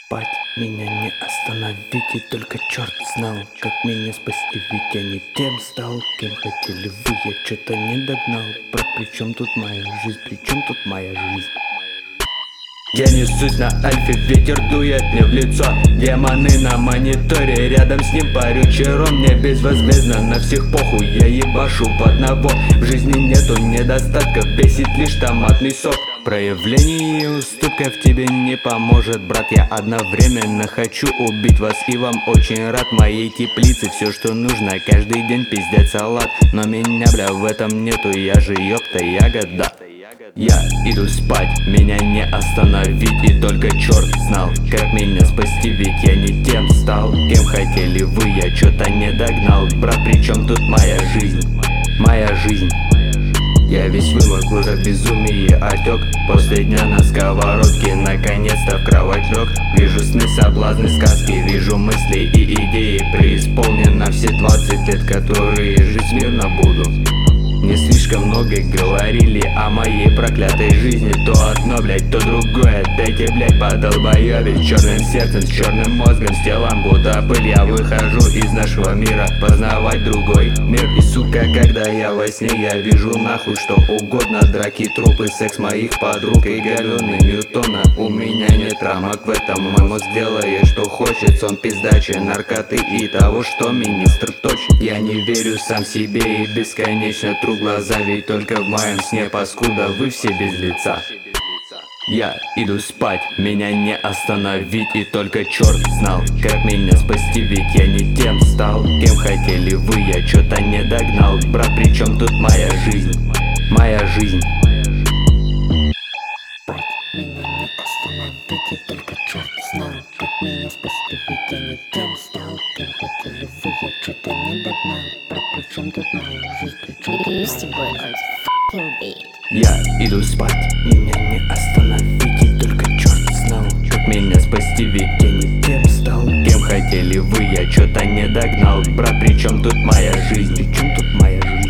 спать, меня не остановить, и только черт знал, как меня спасти. Ведь я не тем стал, кем хотели вы. Я что-то не догнал. Про при чем тут моя жизнь, при чем тут моя жизнь? Я несусь на альфе, ветер дует мне в лицо. Демоны на мониторе, рядом с ним парю чером. Мне безвозмездно, на всех похуй, я ебашу в одного. В жизни нету недостатков, бесит лишь томатный сок. Проявление и уступка в тебе не поможет, брат. Я одновременно хочу убить вас и вам очень рад. Моей теплице все, что нужно, каждый день пиздец салат. Но меня, бля, в этом нету, я же ёпта ягода. Я иду спать, меня не остановить, и только черт знал, как меня спасти. Ведь я не тем стал, кем хотели вы. Я что-то не догнал, брат, при чем тут моя жизнь? Моя жизнь. Я весь вымок, в глазах безумие отек. После дня на сковородке, наконец-то в кровать лег. Вижу сны, соблазны, сказки, вижу мысли и идеи. Преисполнено все 20 лет, которые жить мирно буду. Мне слишком много говорили о моей проклятой жизни. То одно, блять, то другое. Дайте, блять, по долбоёбе. С черным сердцем, с черным мозгом, с телом будто пыль. Я выхожу из нашего мира, познавать другой мир. И сука, когда я во сне, я вижу нахуй что угодно. Драки, трупы, секс моих подруг и галёны Ньютона. У меня нет рамок в этом, мой мозг делает что хочет. Сон, пиздачи, наркоты и того, что министр точит. Я не верю сам себе и бесконечно тру глаза, ведь только в моем сне, паскуда, вы все без лица. Я иду спать, меня не остановить, и только черт знал, как меня спасти. Ведь я не тем стал, кем хотели вы. Я что-то не догнал, брат, при чем тут моя жизнь? Моя жизнь. Спать, меня не остановить, и только черт знал, как меня спасти. Ведь я не тем стал, кем хотели вы. Я что-то не догнал. Про при чем тут моя жизнь, при чем тут моя жизнь? Я иду спать, Меня не остановить, и только черт знал, как меня спасти. Ведь я не тем стал, кем хотели вы. Я что-то не догнал, брат, при чем тут моя жизнь? при чем тут моя жизнь?